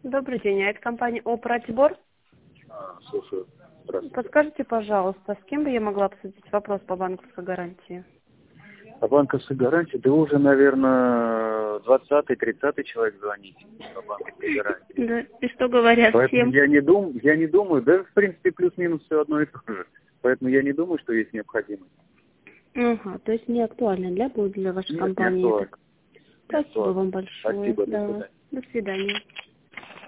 Добрый день, а это компания «Оператибор». Слушаю. Здравствуйте. Подскажите, пожалуйста, с кем бы я могла обсудить вопрос по банковской гарантии? По банковской гарантии, да уже, наверное, 20-30 человек звонит по банковской гарантии. Да, и что говорят Поэтому всем? я не думаю, да, в принципе, плюс-минус все одно и то же. Поэтому я не думаю, что есть необходимость. Ага, то есть не актуально для вашей Нет, не компании. актуально. Так, спасибо вам большое. Спасибо, до Да. свидания. До свидания.